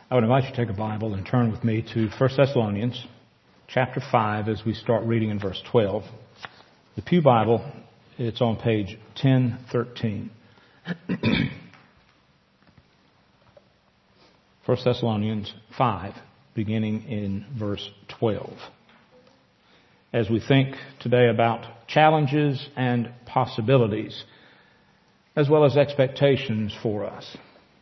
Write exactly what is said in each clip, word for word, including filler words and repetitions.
I would invite you to take a Bible and turn with me to First Thessalonians chapter five as we start reading in verse twelve. The Pew Bible, it's on page ten thirteen. First Thessalonians five, beginning in verse twelve. As we think today about challenges and possibilities, as well as expectations for us.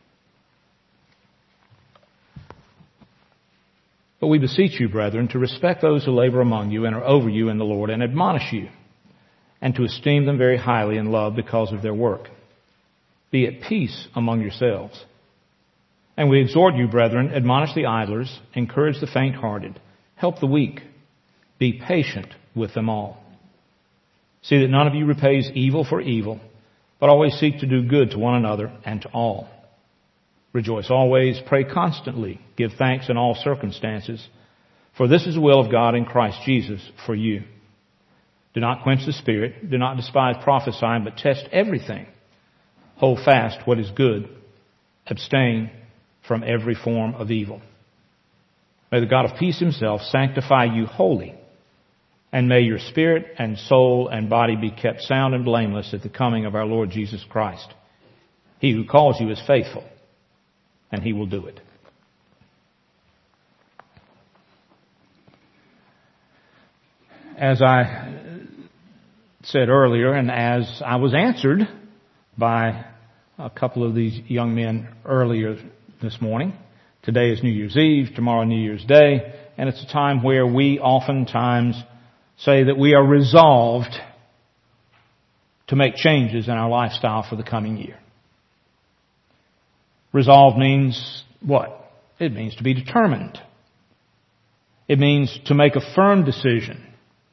But we beseech you, brethren, to respect those who labor among you and are over you in the Lord and admonish you, and to esteem them very highly in love because of their work. Be at peace among yourselves. And we exhort you, brethren, admonish the idlers, encourage the faint-hearted, help the weak, be patient with them all. See that none of you repays evil for evil, but always seek to do good to one another and to all. Rejoice always, pray constantly, give thanks in all circumstances, for this is the will of God in Christ Jesus for you. Do not quench the spirit, do not despise prophesying, but test everything. Hold fast what is good, abstain from every form of evil. May the God of peace himself sanctify you wholly, and may your spirit and soul and body be kept sound and blameless at the coming of our Lord Jesus Christ. He who calls you is faithful, and he will do it. As I said earlier, and as I was answered by a couple of these young men earlier this morning, today is New Year's Eve, tomorrow New Year's Day, and it's a time where we oftentimes say that we are resolved to make changes in our lifestyle for the coming year. Resolve means what? It means to be determined. It means to make a firm decision.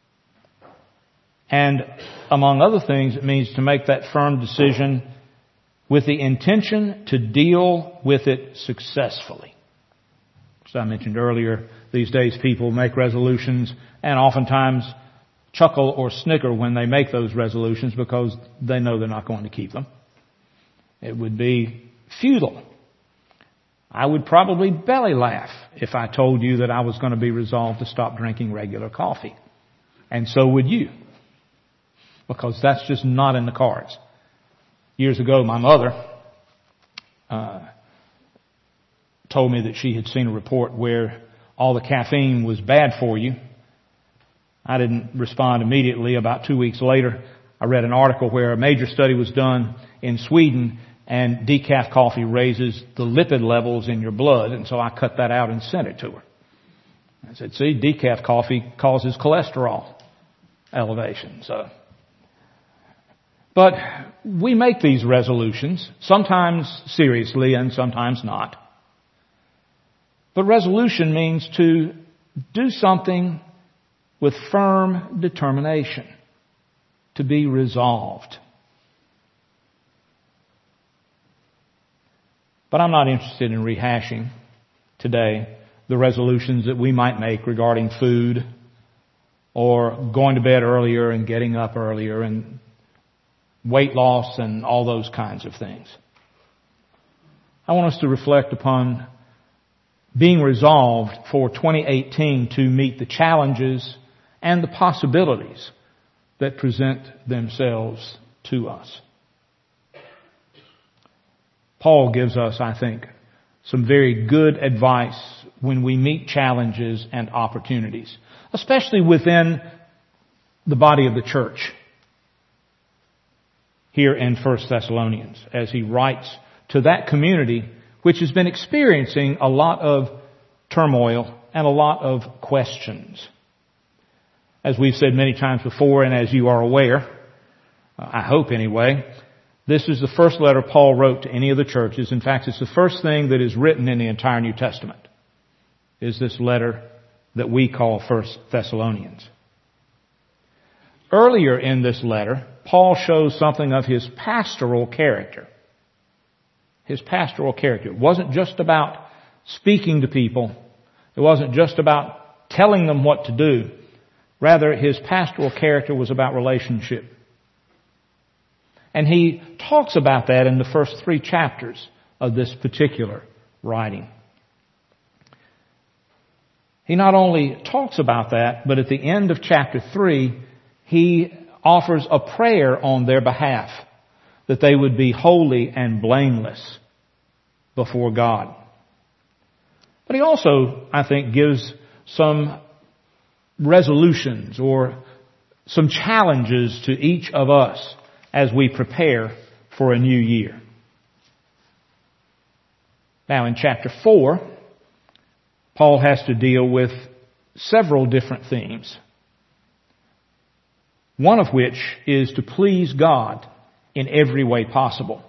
And among other things, it means to make that firm decision with the intention to deal with it successfully. As I mentioned earlier, these days people make resolutions and oftentimes chuckle or snicker when they make those resolutions because they know they're not going to keep them. It would be futile. I would probably belly laugh if I told you that I was going to be resolved to stop drinking regular coffee. And so would you. Because that's just not in the cards. Years ago, my mother uh, told me that she had seen a report where all the caffeine was bad for you. I didn't respond immediately. About two weeks later, I read an article where a major study was done in Sweden, and decaf coffee raises the lipid levels in your blood. And so I cut that out and sent it to her. I said, see, decaf coffee causes cholesterol elevation. So, but we make these resolutions, sometimes seriously and sometimes not. But resolution means to do something with firm determination, to be resolved. But I'm not interested in rehashing today the resolutions that we might make regarding food or going to bed earlier and getting up earlier and weight loss and all those kinds of things. I want us to reflect upon being resolved for twenty eighteen to meet the challenges and the possibilities that present themselves to us. Paul gives us, I think, some very good advice when we meet challenges and opportunities, especially within the body of the church here in First Thessalonians, as he writes to that community which has been experiencing a lot of turmoil and a lot of questions. As we've said many times before, and as you are aware, I hope anyway, this is the first letter Paul wrote to any of the churches. In fact, it's the first thing that is written in the entire New Testament, is this letter that we call First Thessalonians. Earlier in this letter, Paul shows something of his pastoral character. His pastoral character. It wasn't just about speaking to people. It wasn't just about telling them what to do. Rather, his pastoral character was about relationship. And he talks about that in the first three chapters of this particular writing. he not only talks about that, but at the end of chapter three, he offers a prayer on their behalf, that they would be holy and blameless before God. But he also, I think, gives some resolutions or some challenges to each of us as we prepare for a new year. Now in chapter four, Paul has to deal with several different themes. One of which is to please God in every way possible.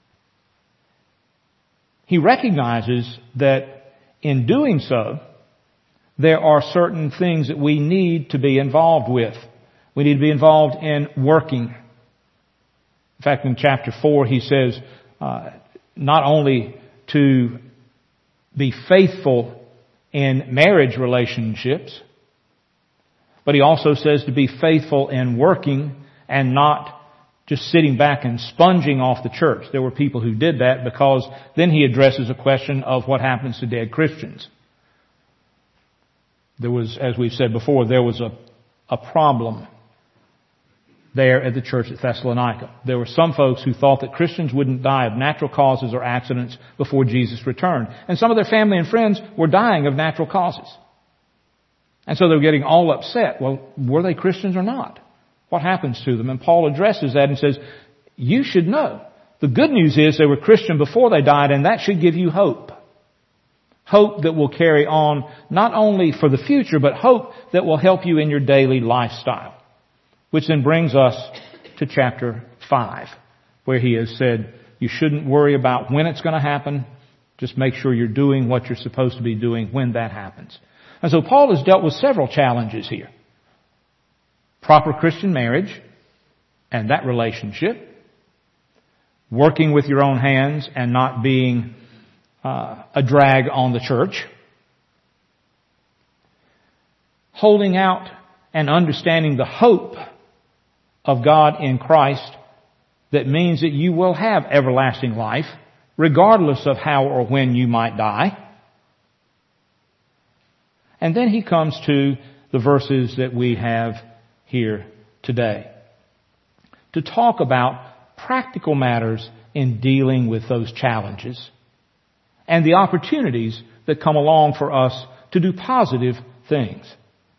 He recognizes that in doing so, there are certain things that we need to be involved with. We need to be involved in working. In fact, in chapter four, he says uh, not only to be faithful in marriage relationships, but he also says to be faithful in working and not just sitting back and sponging off the church. There were people who did that, because then he addresses a question of what happens to dead Christians. There was, as we've said before, there was a, a problem there at the church at Thessalonica. There were some folks who thought that Christians wouldn't die of natural causes or accidents before Jesus returned. And some of their family and friends were dying of natural causes. And so they were getting all upset. Well, were they Christians or not? What happens to them? And Paul addresses that and says, you should know. The good news is they were Christian before they died, and that should give you hope. Hope that will carry on not only for the future, but hope that will help you in your daily lifestyle. Which then brings us to chapter five, where he has said, you shouldn't worry about when it's going to happen. Just make sure you're doing what you're supposed to be doing when that happens. And so Paul has dealt with several challenges here. Proper Christian marriage and that relationship. Working with your own hands and not being uh, a drag on the church. Holding out and understanding the hope of God in Christ, that means that you will have everlasting life, regardless of how or when you might die. And then he comes to the verses that we have here today, to talk about practical matters in dealing with those challenges and the opportunities that come along for us to do positive things.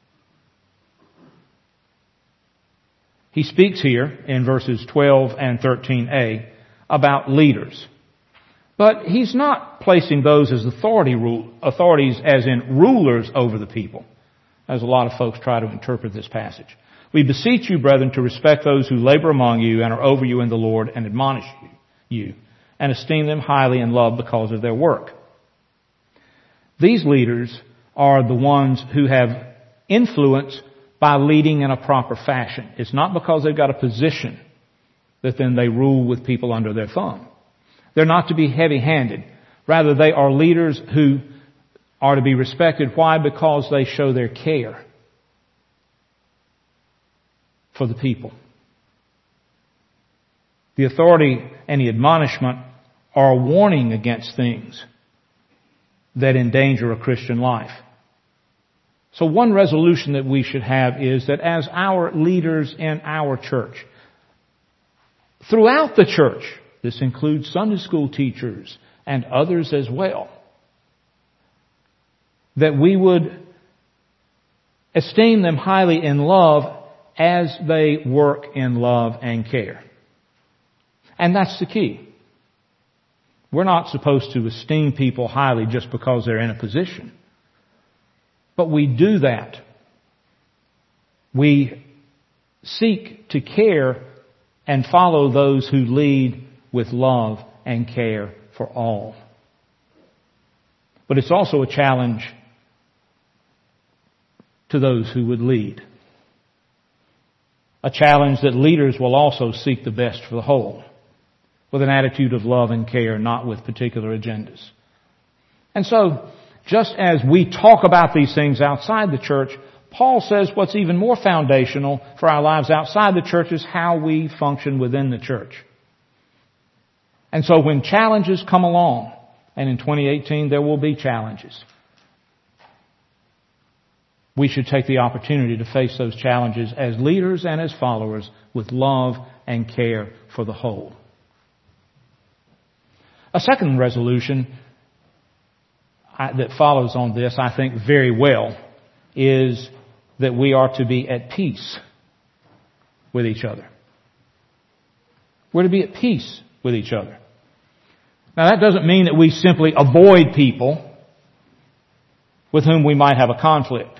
He speaks here in verses twelve and thirteen a about leaders. But he's not placing those as authority rule, authorities as in rulers over the people, as a lot of folks try to interpret this passage. We beseech you, brethren, to respect those who labor among you and are over you in the Lord and admonish you, and esteem them highly in love because of their work. These leaders are the ones who have influence by leading in a proper fashion. It's not because they've got a position that then they rule with people under their thumb. They're not to be heavy-handed. Rather, they are leaders who are to be respected. Why? Because they show their care for the people. The authority and the admonishment are a warning against things that endanger a Christian life. So one resolution that we should have is that as our leaders in our church, throughout the church, this includes Sunday school teachers and others as well, that we would esteem them highly in love as they work in love and care. And that's the key. We're not supposed to esteem people highly just because they're in a position. But we do that. We seek to care and follow those who lead with love and care for all. But it's also a challenge to those who would lead. A challenge that leaders will also seek the best for the whole, with an attitude of love and care, not with particular agendas. And so, just as we talk about these things outside the church, Paul says what's even more foundational for our lives outside the church is how we function within the church. And so when challenges come along, and in twenty eighteen there will be challenges, we should take the opportunity to face those challenges as leaders and as followers with love and care for the whole. A second resolution that follows on this, I think very well, is that we are to be at peace with each other. We're to be at peace with each other. Now that doesn't mean that we simply avoid people with whom we might have a conflict,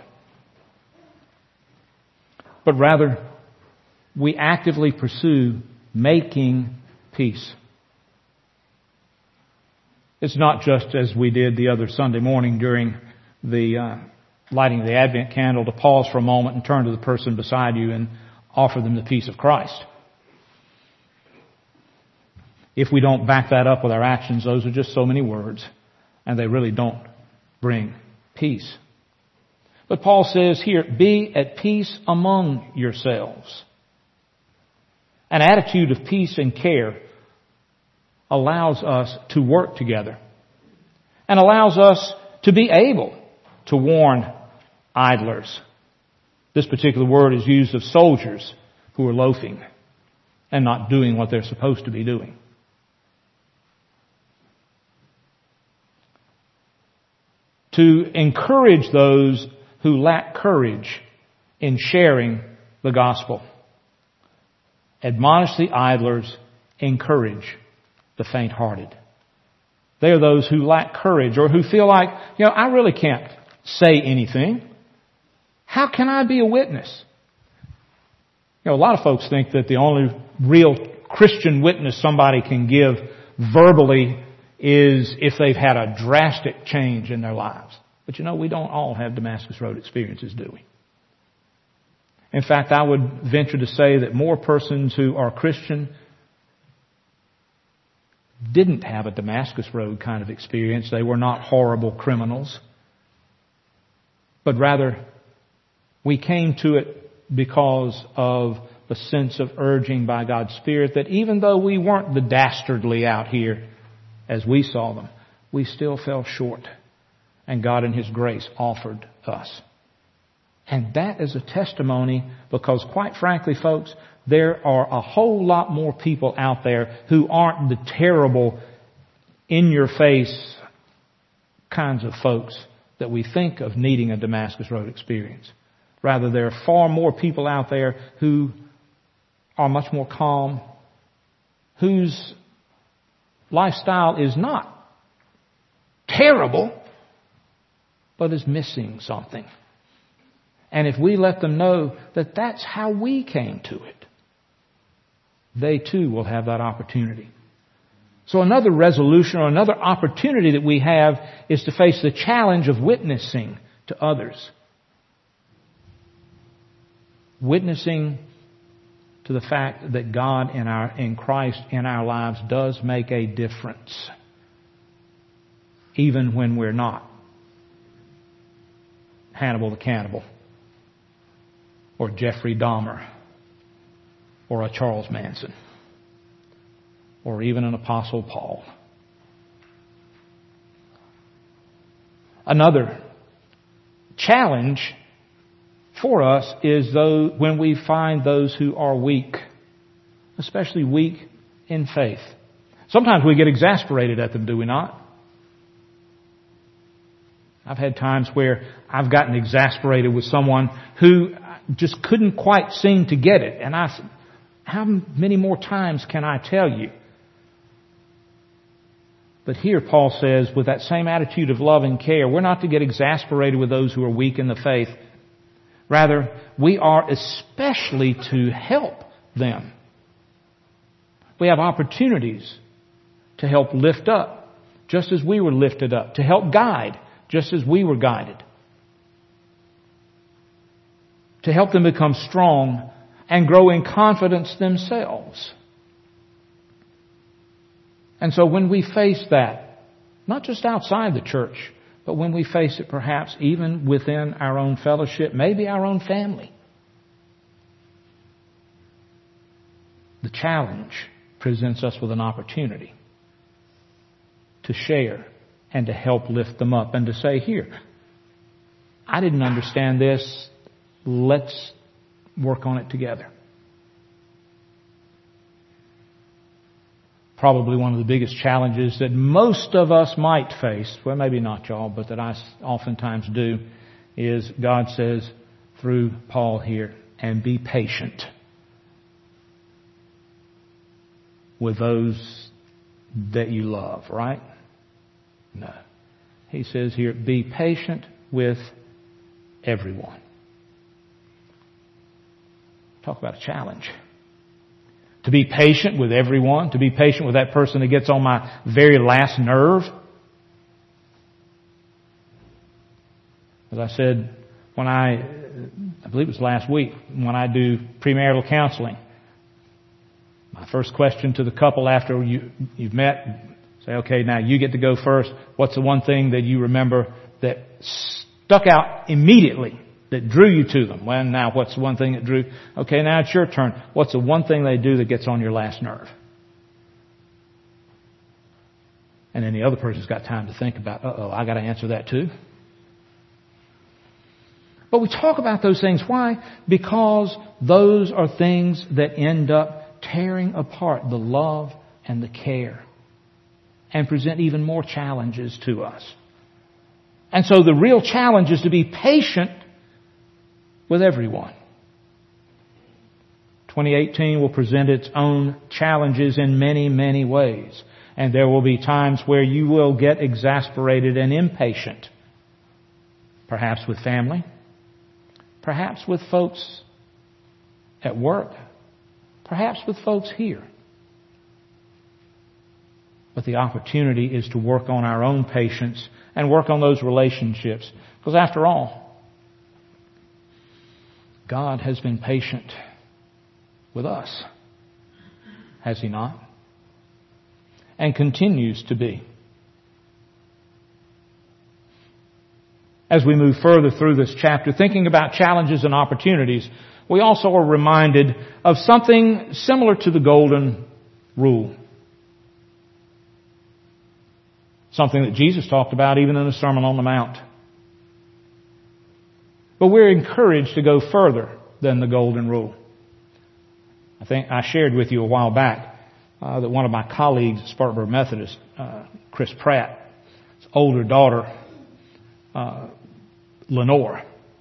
but rather we actively pursue making peace. It's not just as we did the other Sunday morning during the uh, lighting of the Advent candle to pause for a moment and turn to the person beside you and offer them the peace of Christ. If we don't back that up with our actions, those are just so many words, and they really don't bring peace. But Paul says here, be at peace among yourselves. An attitude of peace and care allows us to work together and allows us to be able to warn idlers. This particular word is used of soldiers who are loafing and not doing what they're supposed to be doing. To encourage those who lack courage in sharing the gospel. Admonish the idlers, encourage the faint-hearted. They are those who lack courage or who feel like, you know, I really can't say anything. How can I be a witness? You know, a lot of folks think that the only real Christian witness somebody can give verbally is if they've had a drastic change in their lives. But you know, we don't all have Damascus Road experiences, do we? In fact, I would venture to say that more persons who are Christian didn't have a Damascus Road kind of experience. They were not horrible criminals. But rather, we came to it because of the sense of urging by God's Spirit that even though we weren't the dastardly out here as we saw them, we still fell short. And God in His grace offered us. And that is a testimony because, quite frankly, folks, there are a whole lot more people out there who aren't the terrible, in-your-face kinds of folks that we think of needing a Damascus Road experience. Rather, there are far more people out there who are much more calm, whose lifestyle is not terrible, but is missing something. And if we let them know that that's how we came to it, they too will have that opportunity. So another resolution or another opportunity that we have is to face the challenge of witnessing to others. Witnessing to the fact that God in our in Christ in our lives does make a difference, even when we're not Hannibal the Cannibal, or Jeffrey Dahmer, or a Charles Manson, or even an Apostle Paul. Another challenge for us is though when we find those who are weak, especially weak in faith. Sometimes we get exasperated at them, do we not? I've had times where I've gotten exasperated with someone who just couldn't quite seem to get it. And I said, how many more times can I tell you? But here Paul says, with that same attitude of love and care, we're not to get exasperated with those who are weak in the faith. Rather, we are especially to help them. We have opportunities to help lift up, just as we were lifted up, to help guide, just as we were guided, to help them become strong and grow in confidence themselves. And so when we face that, not just outside the church, but when we face it perhaps even within our own fellowship, maybe our own family, the challenge presents us with an opportunity to share and to help lift them up and to say, here, I didn't understand this. Let's work on it together. Probably one of the biggest challenges that most of us might face, well, maybe not y'all, but that I oftentimes do, is God says through Paul here, and be patient with those that you love, right? No. He says here, be patient with everyone. Talk about a challenge. To be patient with everyone, to be patient with that person that gets on my very last nerve. As I said, when I, I believe it was last week, when I do premarital counseling, my first question to the couple after you, you've met, say, okay, now you get to go first. What's the one thing that you remember that stuck out immediately, that drew you to them? Well, now what's the one thing that drew? Okay, now it's your turn. What's the one thing they do that gets on your last nerve? And then the other person's got time to think about, uh-oh, I got to answer that too. But we talk about those things. Why? Because those are things that end up tearing apart the love and the care and present even more challenges to us. And so the real challenge is to be patient with everyone. twenty eighteen will present its own challenges in many, many ways. And there will be times where you will get exasperated and impatient. Perhaps with family. Perhaps with folks at work. Perhaps with folks here. But the opportunity is to work on our own patience and work on those relationships. Because after all, God has been patient with us. Has He not? And continues to be. As we move further through this chapter, thinking about challenges and opportunities, we also are reminded of something similar to the golden rule. Something that Jesus talked about even in the Sermon on the Mount. But we're encouraged to go further than the golden rule. I think I shared with you a while back uh, that one of my colleagues at Spartanburg Methodist, uh, Chris Pratt, his older daughter, uh, Lenore,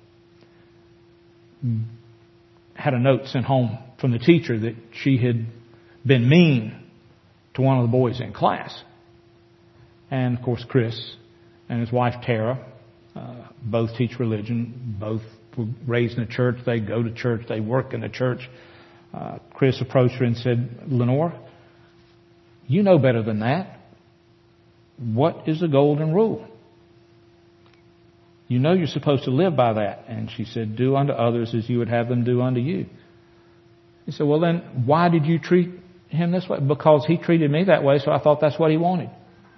had a note sent home from the teacher that she had been mean to one of the boys in class. And of course Chris and his wife Tara, uh, both teach religion, both were raised in a church, they go to church, they work in a church. Uh, Chris approached her and said, Lenore, you know better than that. What is the golden rule? You know you're supposed to live by that. And she said, do unto others as you would have them do unto you. He said, well then, why did you treat him this way? Because he treated me that way, so I thought that's what he wanted.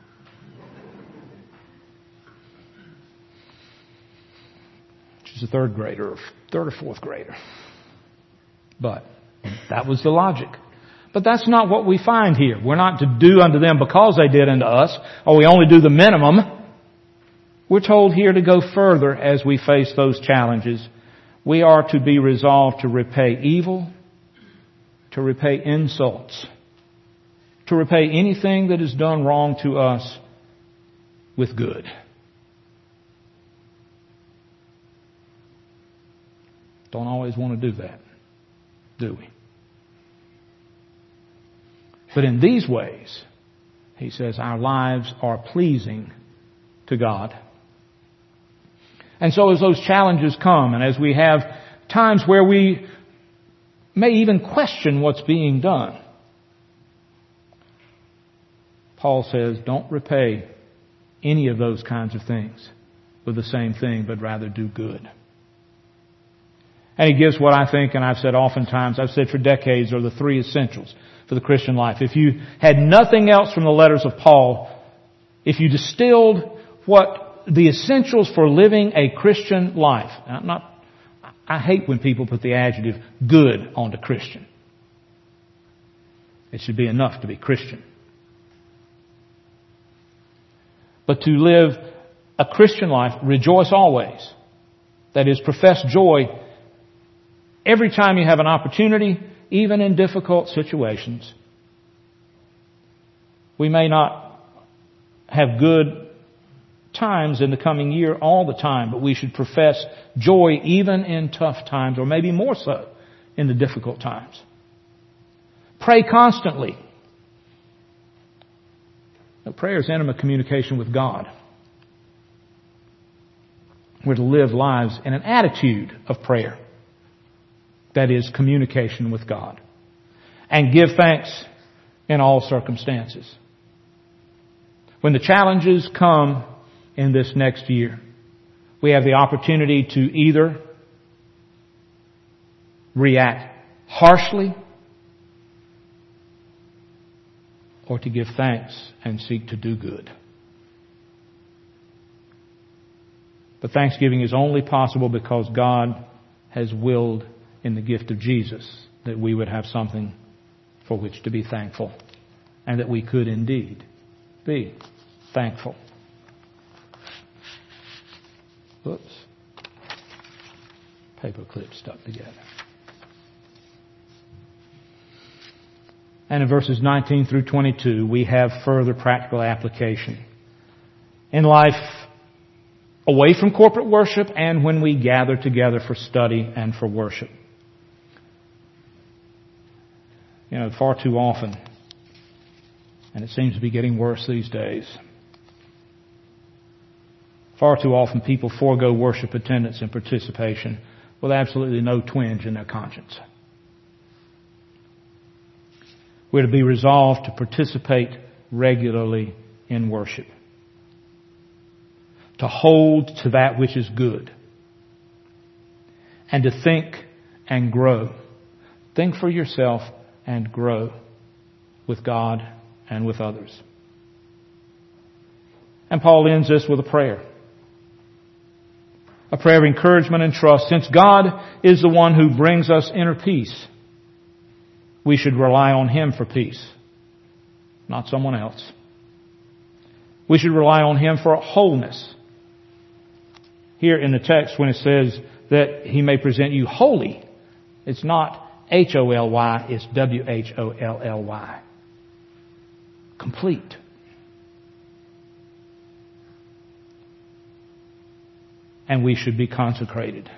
She's a third grader, or third or fourth grader. But that was the logic. But that's not what we find here. We're not to do unto them because they did unto us, or we only do the minimum. We're told here to go further as we face those challenges. We are to be resolved to repay evil, to repay insults, to repay anything that is done wrong to us with good. Don't always want to do that, do we? But in these ways, he says, our lives are pleasing to God. And so as those challenges come, and as we have times where we may even question what's being done, Paul says, don't repay any of those kinds of things with the same thing, but rather do good. And he gives what I think, and I've said oftentimes, I've said for decades, are the three essentials for the Christian life. If you had nothing else from the letters of Paul, if you distilled what the essentials for living a Christian life. I'm not, I hate when people put the adjective good onto Christian. It should be enough to be Christian. But to live a Christian life, rejoice always, That is, profess joy every time you have an opportunity, even in difficult situations. We may not have good times in the coming year all the time, but we should profess joy even in tough times, or maybe more so in the difficult times. Pray constantly. Now, prayer is intimate communication with God. We're to live lives in an attitude of prayer. That is, communication with God. And give thanks in all circumstances. When the challenges come in this next year, we have the opportunity to either react harshly or to give thanks and seek to do good. But thanksgiving is only possible because God has willed in the gift of Jesus that we would have something for which to be thankful, and that we could indeed be thankful. Oops. Paper clip stuck together. And in verses nineteen through twenty-two, we have further practical application in life away from corporate worship and when we gather together for study and for worship. You know, far too often, and it seems to be getting worse these days, far too often people forego worship attendance and participation with absolutely no twinge in their conscience. We're to be resolved to participate regularly in worship, to hold to that which is good, and to think and grow. Think for yourself and grow with God and with others. And Paul ends this with a prayer. A prayer of encouragement and trust. Since God is the one who brings us inner peace, we should rely on Him for peace, not someone else. We should rely on Him for wholeness. Here in the text, when it says that He may present you holy, it's not H O L Y, it's W H O L L Y. Complete. And we should be consecrated.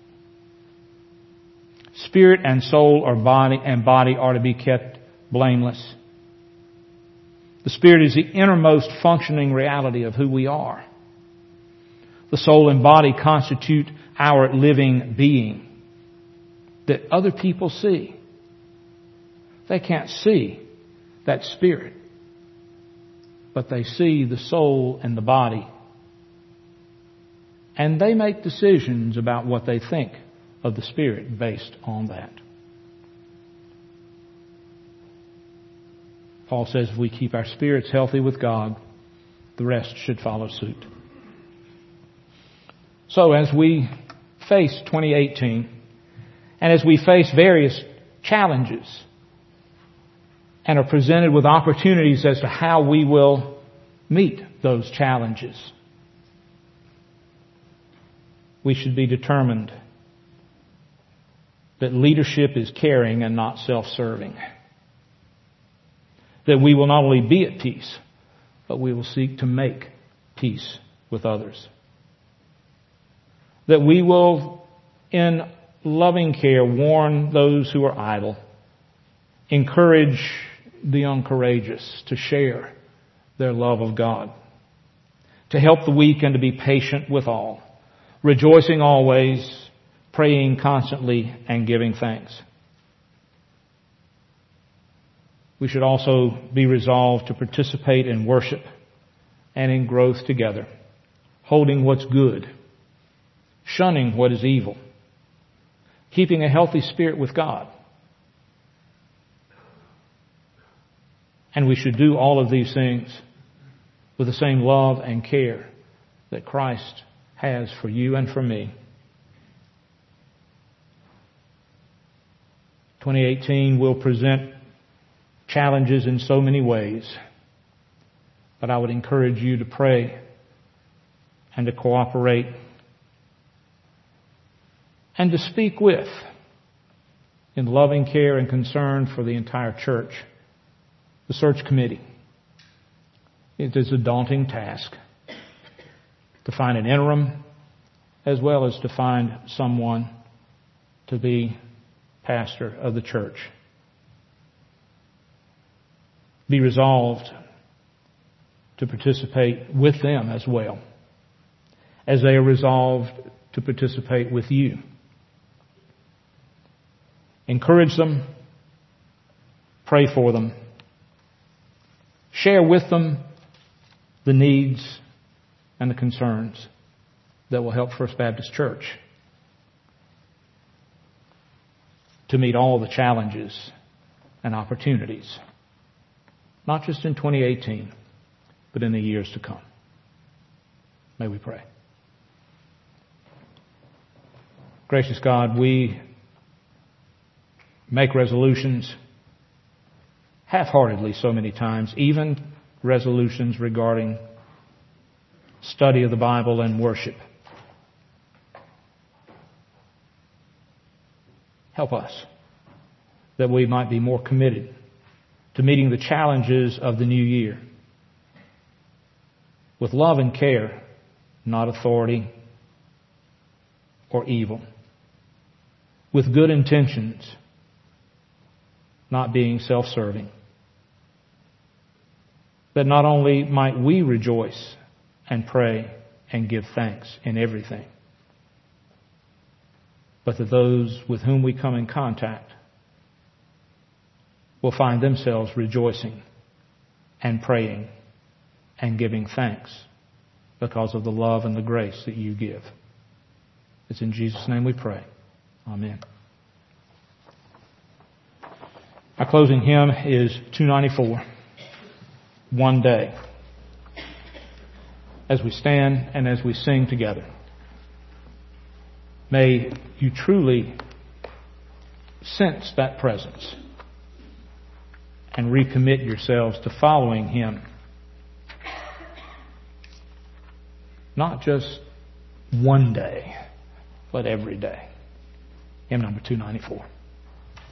Spirit and soul or body and body are to be kept blameless. The Spirit is the innermost functioning reality of who we are. The soul and body constitute our living being that other people see. They can't see that Spirit, but they see the soul and the body. And they make decisions about what they think of the Spirit based on that. Paul says if we keep our spirits healthy with God, the rest should follow suit. So as we face twenty eighteen, and as we face various challenges and are presented with opportunities as to how we will meet those challenges, we should be determined that leadership is caring and not self-serving. That we will not only be at peace, but we will seek to make peace with others. That we will, in loving care, warn those who are idle, encourage the uncourageous to share their love of God, to help the weak and to be patient with all, rejoicing always, praying constantly, and giving thanks. We should also be resolved to participate in worship and in growth together, holding what's good, shunning what is evil, keeping a healthy spirit with God. And we should do all of these things with the same love and care that Christ has for you and for me. twenty eighteen will present challenges in so many ways, but I would encourage you to pray and to cooperate and to speak with, in loving care and concern for the entire church, the search committee. It is a daunting task to find an interim as well as to find someone to be pastor of the church. Be resolved to participate with them as well, as they are resolved to participate with you. Encourage them, pray for them, share with them the needs and the concerns that will help First Baptist Church to meet all the challenges and opportunities, not just in twenty eighteen, but in the years to come. May we pray. Gracious God, we make resolutions half-heartedly so many times, even resolutions regarding study of the Bible and worship. Help us that we might be more committed to meeting the challenges of the new year with love and care, not authority or evil, with good intentions, not being self-serving. That not only might we rejoice and pray and give thanks in everything, but that those with whom we come in contact will find themselves rejoicing and praying and giving thanks because of the love and the grace that you give. It's in Jesus' name we pray. Amen. Our closing hymn is two ninety-four, One Day. As we stand and as we sing together, may you truly sense that presence and recommit yourselves to following Him. Not just one day, but every day. Hymn number two ninety-four.